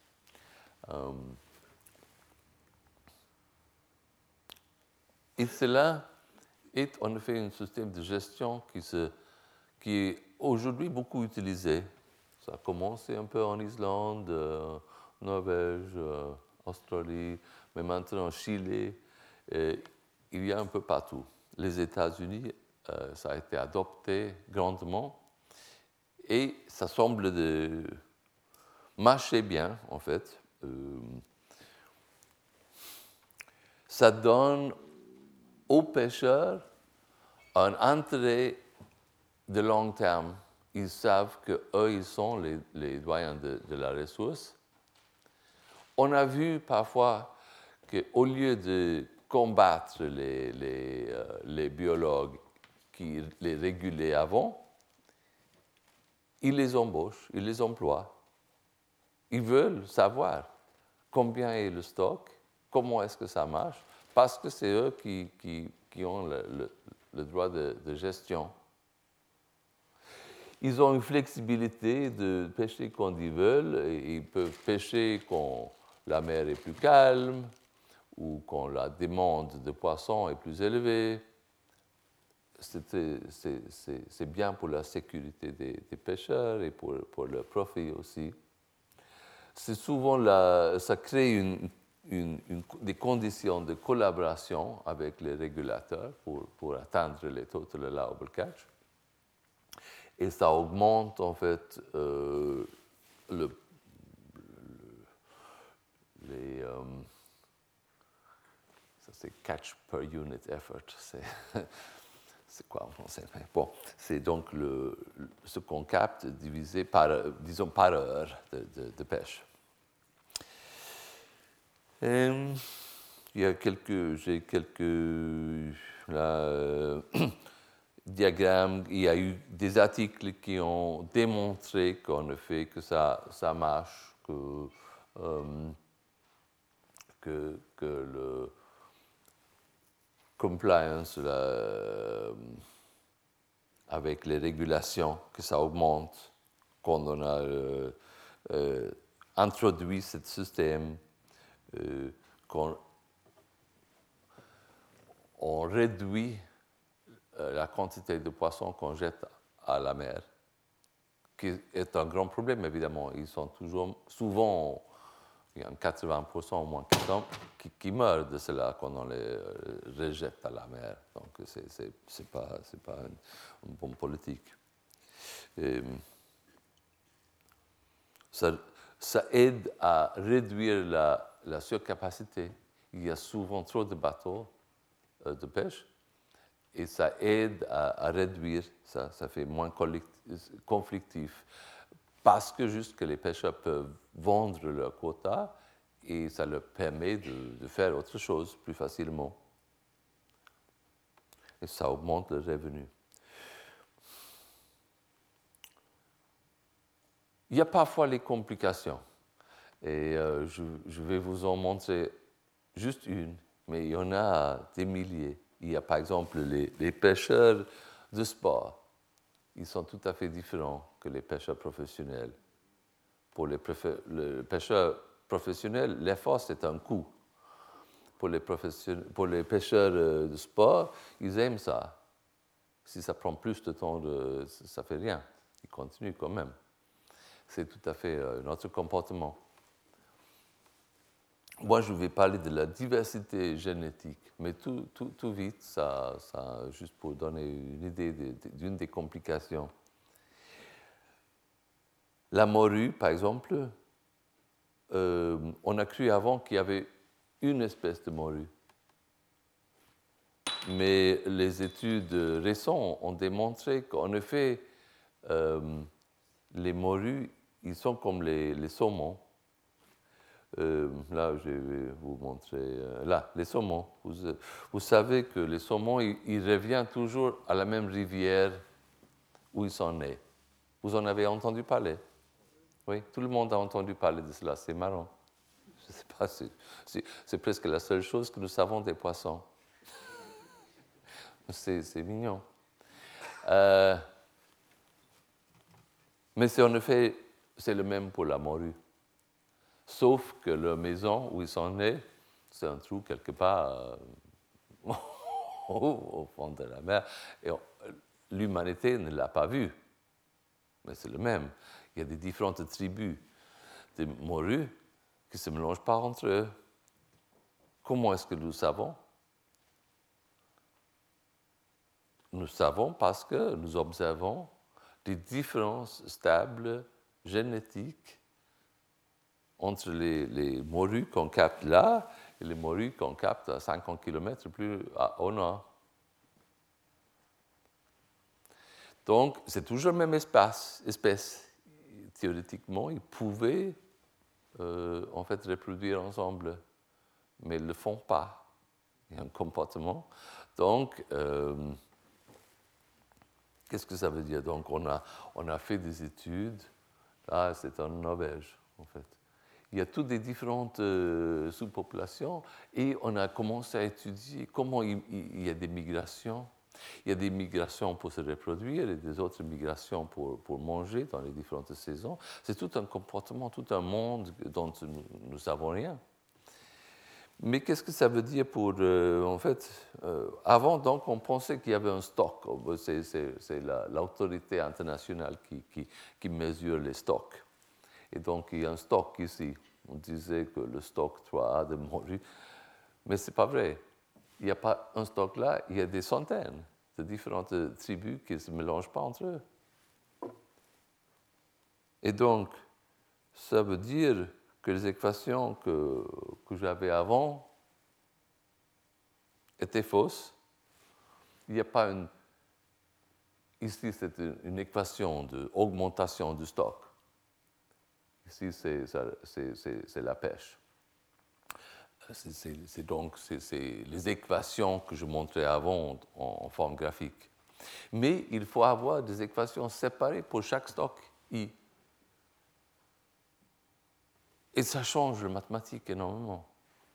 Et cela est en effet un système de gestion qui est aujourd'hui beaucoup utilisé. Ça a commencé un peu en Islande, Norvège, Australie, mais maintenant Chili. Il y a un peu partout. Les États-Unis, ça a été adopté grandement et ça semble de marcher bien, en fait. Ça donne aux pêcheurs un intérêt de long terme. Ils savent qu'eux, ils sont les doyens de la ressource. On a vu parfois qu'au lieu de combattre les biologues qui les régulaient avant, ils les embauchent, ils les emploient. Ils veulent savoir combien est le stock, comment est-ce que ça marche, parce que c'est eux qui ont le droit de gestion. Ils ont une flexibilité de pêcher quand ils veulent, et ils peuvent pêcher quand la mer est plus calme ou quand la demande de poissons est plus élevée. C'est bien pour la sécurité des pêcheurs et pour le profit aussi. C'est souvent ça crée des conditions de collaboration avec les régulateurs pour atteindre les total allowable catch. Et ça augmente en fait ça c'est catch per unit effort. C'est quoi en français? Bon, c'est donc ce qu'on capte divisé par heure de pêche. J'ai quelques diagrammes. Il y a eu des articles qui ont démontré qu'en effet que ça marche, que le compliance avec les régulations, que ça augmente quand on a introduit ce système, qu'on on réduit la quantité de poissons qu'on jette à la mer, qui est un grand problème évidemment. Ils sont souvent, il y a 80% au moins qui meurent de cela quand on les rejette à la mer. Donc c'est pas une bonne politique. Ça aide à réduire la surcapacité. Il y a souvent trop de bateaux de pêche et ça aide à réduire, ça fait moins conflictif parce que juste que les pêcheurs peuvent vendre leur quota et ça leur permet de faire autre chose plus facilement. Et ça augmente le revenu. Il y a parfois les complications. Et je vais vous en montrer juste une, mais il y en a des milliers. Il y a par exemple les pêcheurs de sport. Ils sont tout à fait différents que les pêcheurs professionnels. Pour les pêcheurs professionnels, l'effort, c'est un coût. Pour les pêcheurs de sport, ils aiment ça. Si ça prend plus de temps, ça ne fait rien. Ils continuent quand même. C'est tout à fait un autre comportement. Moi, je vais parler de la diversité génétique, mais tout vite, ça, juste pour donner une idée d'une des complications. La morue, par exemple, on a cru avant qu'il y avait une espèce de morue. Mais les études récentes ont démontré qu'en effet, les morues, ils sont comme les saumons. Là, je vais vous montrer. Là, les saumons. Vous savez que les saumons, ils reviennent toujours à la même rivière où ils sont nés. Vous en avez entendu parler? Oui, tout le monde a entendu parler de cela. C'est marrant. Je ne sais pas, c'est presque la seule chose que nous savons des poissons. C'est mignon. Mais en effet, c'est le même pour la morue. Sauf que la maison où ils sont nés, c'est un trou quelque part au fond de la mer. Et l'humanité ne l'a pas vu. Mais c'est le même. Il y a des différentes tribus de morues qui ne se mélangent pas entre eux. Comment est-ce que nous savons? Nous savons parce que nous observons des différences stables génétiques entre les morues qu'on capte là et les morues qu'on capte à 50 km plus au nord. Donc, c'est toujours la même espèce. Théoriquement, ils pouvaient en fait reproduire ensemble, mais ils ne le font pas. Il y a un comportement. Donc, qu'est-ce que ça veut dire? Donc, on a fait des études. Là, c'est en Norvège, en fait. Il y a toutes des différentes sous-populations et on a commencé à étudier comment il y a des migrations. Il y a des migrations pour se reproduire et des autres migrations pour manger dans les différentes saisons. C'est tout un comportement, tout un monde dont nous ne savons rien. Mais qu'est-ce que ça veut dire pour... en fait, avant, donc, on pensait qu'il y avait un stock. C'est l'autorité internationale qui mesure les stocks. Et donc, il y a un stock ici. On disait que le stock 3A de morues. Mais ce n'est pas vrai. Il n'y a pas un stock là, il y a des centaines de différentes tribus qui ne se mélangent pas entre eux. Et donc, ça veut dire que les équations que j'avais avant étaient fausses. Il n'y a pas une... Ici, c'est une équation d'augmentation du stock. Ici, c'est la pêche. C'est donc les équations que je montrais avant en forme graphique. Mais il faut avoir des équations séparées pour chaque stock I. Et ça change la mathématique énormément.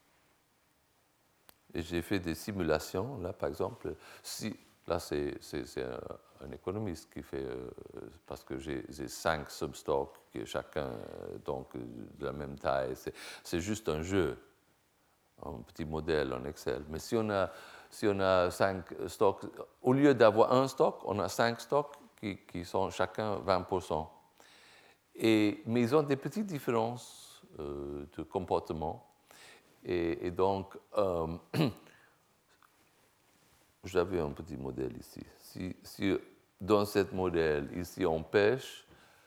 Et j'ai fait des simulations, là par exemple, là c'est un économiste qui fait, parce que j'ai 5 substocks, chacun donc, de la même taille, c'est juste un jeu. Un petit modèle en Excel. Mais si on a 5 stocks, au lieu d'avoir un stock, on a 5 stocks qui sont chacun 20%. Mais ils ont des petites différences de comportement. Et donc, j'avais un petit modèle ici. Si dans ce modèle, ici, on pêche,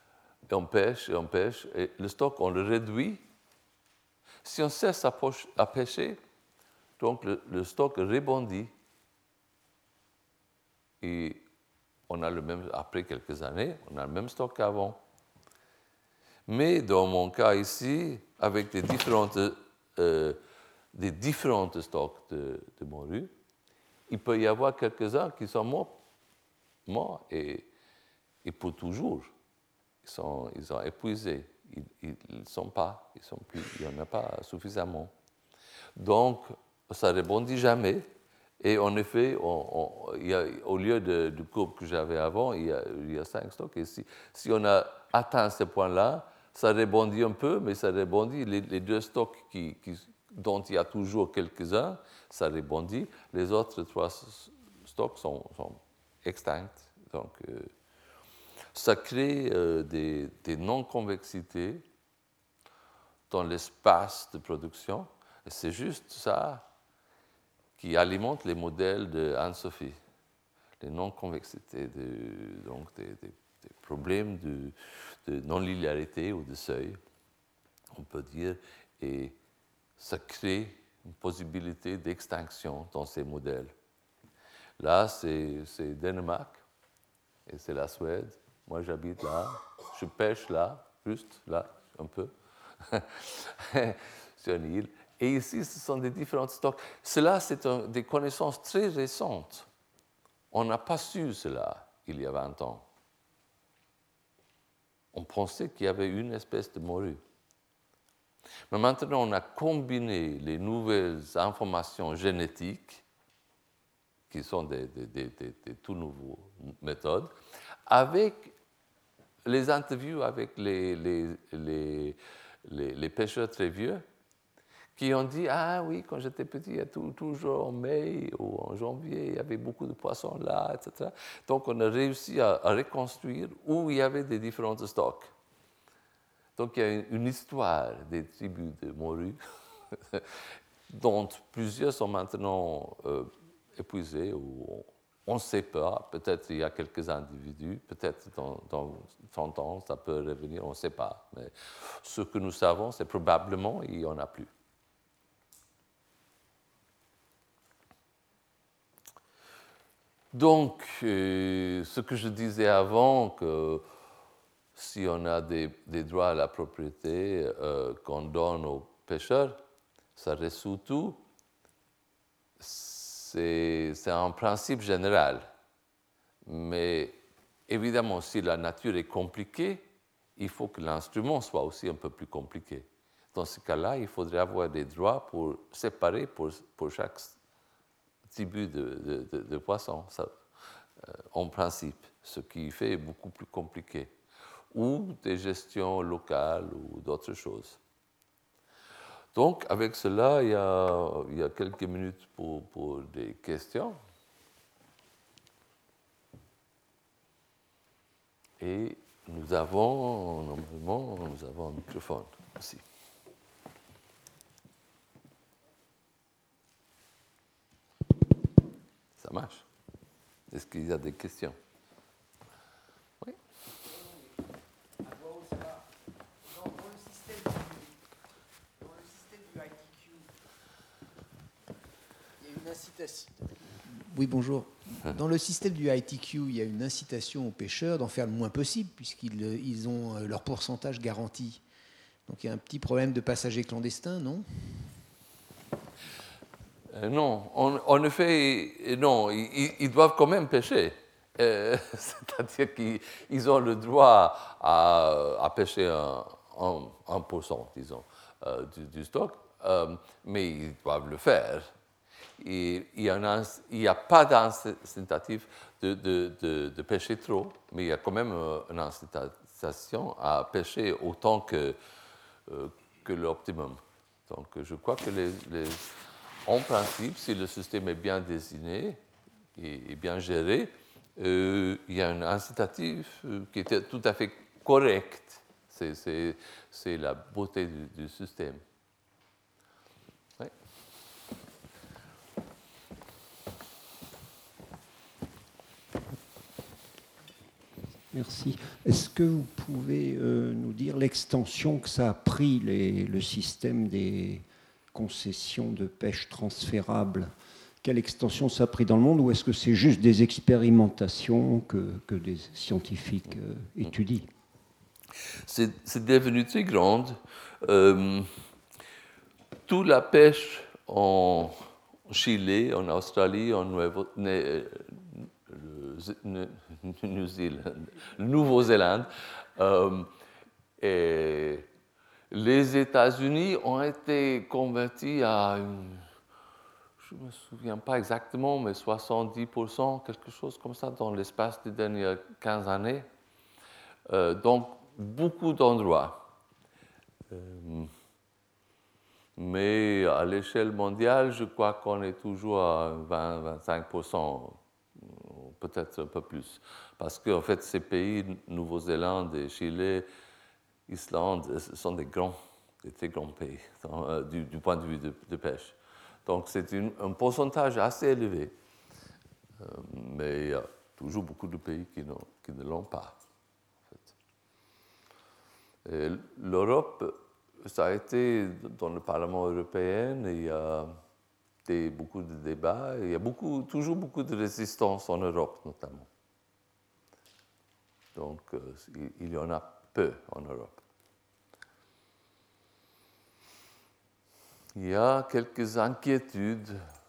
et le stock, on le réduit. Si on cesse à pêcher, donc le stock rebondit. Et on a le même, après quelques années, on a le même stock qu'avant. Mais dans mon cas ici, avec des différentes stocks de morues, il peut y avoir quelques-uns qui sont morts et pour toujours. Ils sont épuisés. Ils sont plus, il n'y en a pas suffisamment. Donc, ça ne rebondit jamais. Et en effet, au lieu de courbe que j'avais avant, il y a 5 stocks. Et si on a atteint ce point-là, ça rebondit un peu, mais ça rebondit. Les 2 stocks dont il y a toujours quelques-uns, ça rebondit. Les autres 3 stocks sont extincts. Donc, ça crée des non-convexités dans l'espace de production. Et c'est juste ça qui alimente les modèles de Anne-Sophie, les non-convexités, donc des problèmes de non-linéarité ou de seuil, on peut dire, et ça crée une possibilité d'extinction dans ces modèles. Là, c'est Danemark et c'est la Suède. Moi, j'habite là, je pêche là, juste là, un peu, sur une île. Et ici, ce sont des différents stocks. Cela, c'est des connaissances très récentes. On n'a pas su cela il y a 20 ans. On pensait qu'il y avait une espèce de morue. Mais maintenant, on a combiné les nouvelles informations génétiques, qui sont des tout nouveaux méthodes, avec les interviews avec les pêcheurs très vieux, qui ont dit « Ah oui, quand j'étais petit, toujours en mai ou en janvier, il y avait beaucoup de poissons là, etc. » Donc, on a réussi à reconstruire où il y avait des différents stocks. Donc, il y a une histoire des tribus de morues, dont plusieurs sont maintenant épuisés, ou on ne sait pas. Peut-être il y a quelques individus, peut-être dans 30 ans, ça peut revenir, on ne sait pas. Mais ce que nous savons, c'est probablement il n'y en a plus. Donc, ce que je disais avant, que si on a des droits à la propriété qu'on donne aux pêcheurs, ça résout tout. C'est un principe général. Mais évidemment, si la nature est compliquée, il faut que l'instrument soit aussi un peu plus compliqué. Dans ce cas-là, il faudrait avoir des droits pour séparer pour chaque tribu de poissons, ça, en principe, ce qui fait beaucoup plus compliqué, ou des gestions locales ou d'autres choses. Donc, avec cela, il y a quelques minutes pour des questions. Et normalement, nous avons un microphone aussi. Ça marche. Est-ce qu'il y a des questions? Oui. Dans le système du ITQ, il y a une incitation. Oui, bonjour. Dans le système du ITQ, il y a une incitation aux pêcheurs d'en faire le moins possible, puisqu'ils ont leur pourcentage garanti. Donc il y a un petit problème de passagers clandestins, non ? Non, en effet, non, ils doivent quand même pêcher. C'est-à-dire qu'ils ont le droit à pêcher 1%, disons, du stock, mais ils doivent le faire. Et il n'y a pas d'incitatif de pêcher trop, mais il y a quand même une incitation à pêcher autant que l'optimum. Donc je crois que en principe, si le système est bien désigné et bien géré, il y a un incitatif qui est tout à fait correct. C'est la beauté du système. Oui. Merci. Est-ce que vous pouvez nous dire l'extension que ça a pris, le système des concessions de pêche transférables? Quelle extension ça a pris dans le monde, ou est-ce que c'est juste des expérimentations que des scientifiques étudient? C'est devenu très grande. Toute la pêche en Chili, en Australie, en Nouvelle-Zélande, et les États-Unis ont été convertis à je ne me souviens pas exactement, mais 70%, quelque chose comme ça, dans l'espace des dernières 15 années. Donc, beaucoup d'endroits. Mais à l'échelle mondiale, je crois qu'on est toujours à 20-25%, peut-être un peu plus. Parce qu'en fait, ces pays, Nouvelle-Zélande et Chili, Islande, sont des très grands pays du point de vue de pêche. Donc c'est un pourcentage assez élevé. Mais il y a toujours beaucoup de pays qui ne l'ont pas. L'Europe, ça a été dans le Parlement européen, il y a beaucoup de débats, il y a toujours beaucoup de résistance en Europe notamment. Donc il y en a peu en Europe. Il y a quelques inquiétudes,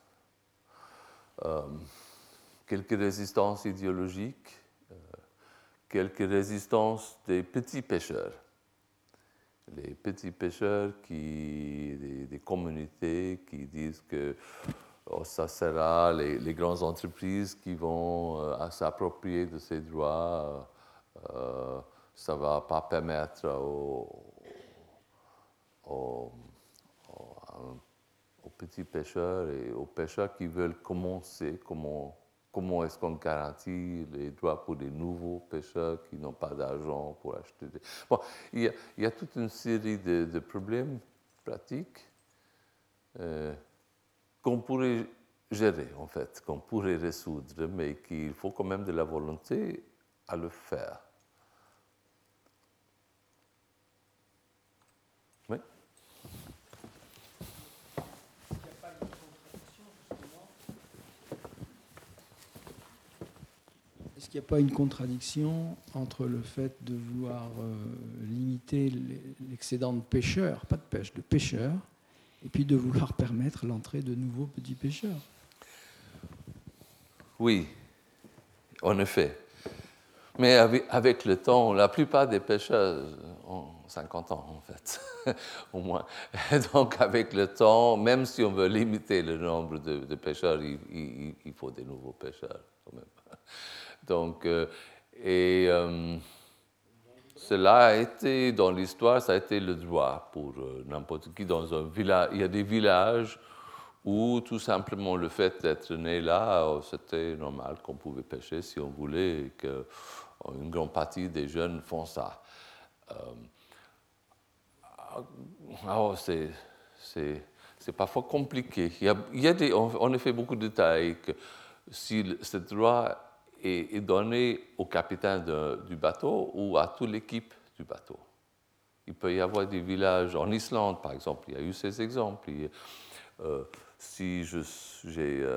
quelques résistances idéologiques, quelques résistances des petits pêcheurs. Les petits pêcheurs, des communautés qui disent que ça sera les grandes entreprises qui vont s'approprier de ces droits. Ça ne va pas permettre aux petits pêcheurs et aux pêcheurs qui veulent commencer, comment est-ce qu'on garantit les droits pour des nouveaux pêcheurs qui n'ont pas d'argent pour acheter des... Bon, il y a toute une série de problèmes pratiques qu'on pourrait gérer, en fait, qu'on pourrait résoudre, mais qu'il faut quand même de la volonté à le faire. Oui. Est-ce qu'il n'y a pas une contradiction entre le fait de vouloir limiter l'excédent de pêcheurs, pas de pêche, de pêcheurs, et puis de vouloir permettre l'entrée de nouveaux petits pêcheurs? Oui, en effet. Mais avec le temps, la plupart des pêcheurs ont 50 ans, en fait, au moins. Donc, avec le temps, même si on veut limiter le nombre de pêcheurs, il faut des nouveaux pêcheurs, quand même. Donc, cela a été, dans l'histoire, ça a été le droit pour n'importe qui dans un village. Il y a des villages où tout simplement le fait d'être né là, c'était normal qu'on pouvait pêcher si on voulait, et qu'une grande partie des jeunes font ça. Alors c'est parfois compliqué. Il y a en effet beaucoup de détails que si ce droit est donné au capitaine du bateau ou à toute l'équipe du bateau. Il peut y avoir des villages en Islande, par exemple, il y a eu ces exemples. Si j'ai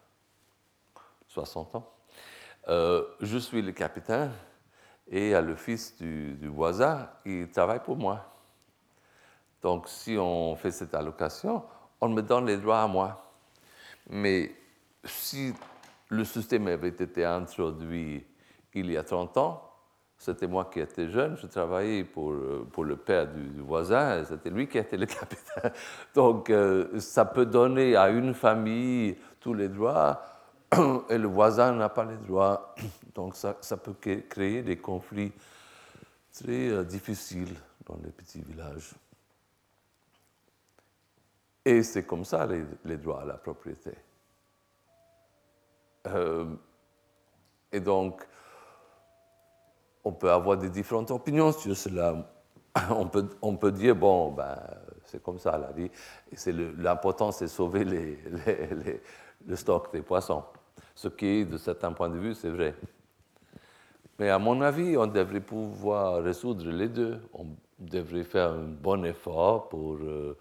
60 ans, je suis le capitaine et le fils du voisin, il travaille pour moi. Donc, si on fait cette allocation, on me donne les droits à moi. Mais si le système avait été introduit il y a 30 ans, c'était moi qui étais jeune, je travaillais pour le père du voisin, et c'était lui qui était le capitaine. Donc, ça peut donner à une famille tous les droits, et le voisin n'a pas les droits. Donc, ça peut créer des conflits très difficiles dans les petits villages. Et c'est comme ça les droits à la propriété. Et donc, on peut avoir des différentes opinions sur cela. On peut dire, bon, ben, c'est comme ça la vie. Et l'important, c'est sauver le stock des poissons. Ce qui, de certains points de vue, c'est vrai. Mais à mon avis, on devrait pouvoir résoudre les deux. On devrait faire un bon effort pour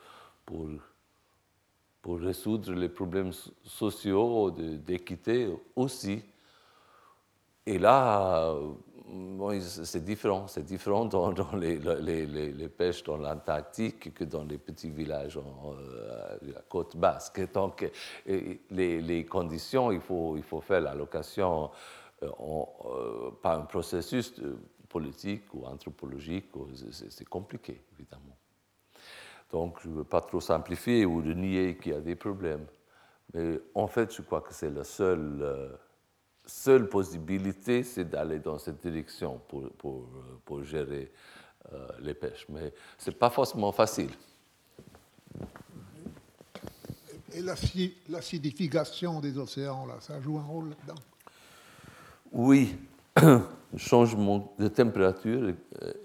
résoudre les problèmes sociaux, d'équité aussi. Et là, bon, c'est différent. C'est différent dans les pêches dans l'Antarctique que dans les petits villages à la côte basque. Donc, les conditions, il faut faire l'allocation par un processus politique ou anthropologique. C'est compliqué, évidemment. Donc, je ne veux pas trop simplifier ou nier qu'il y a des problèmes. Mais en fait, je crois que c'est la seule possibilité, c'est d'aller dans cette direction pour gérer les pêches. Mais ce n'est pas forcément facile. Et l'acidification des océans, là, ça joue un rôle là-dedans? Oui, le changement de température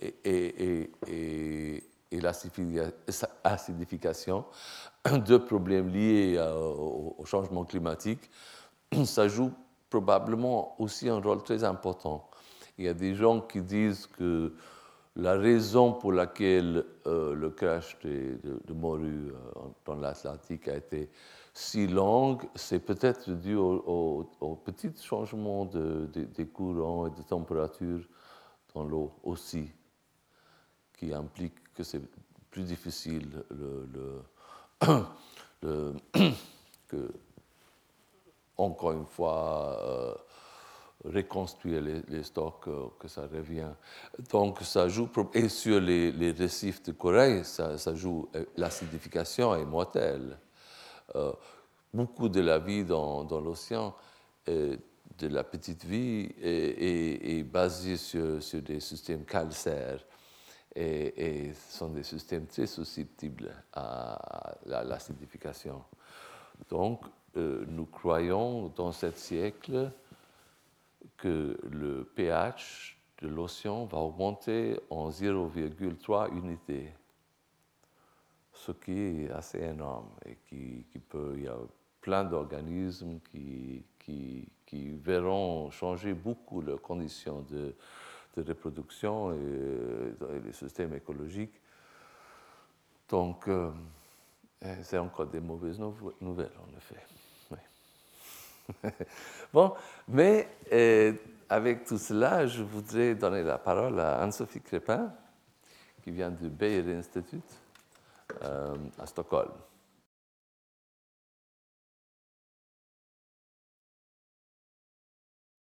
et l'acidification, deux problèmes liés au changement climatique, ça joue probablement aussi un rôle très important. Il y a des gens qui disent que la raison pour laquelle le crash de morues dans l'Atlantique a été si long, c'est peut-être dû aux petits changements des courants et de température dans l'eau aussi, qui implique que c'est plus difficile que, encore une fois, reconstruire les stocks, que ça revient. Donc, ça joue. Et sur les récifs de corail, ça joue. L'acidification est mortelle. Beaucoup de la vie dans l'océan, de la petite vie, est basée sur des systèmes calcaires et sont des systèmes très susceptibles à l'acidification. Donc, nous croyons dans ce siècle que le pH de l'océan va augmenter en 0,3 unités, ce qui est assez énorme et il y a plein d'organismes qui verront changer beaucoup leurs conditions de reproduction et les systèmes écologiques. Donc, c'est encore des mauvaises nouvelles, en effet. Oui. Bon, mais avec tout cela, je voudrais donner la parole à Anne-Sophie Crépin, qui vient du Bayer Institute à Stockholm.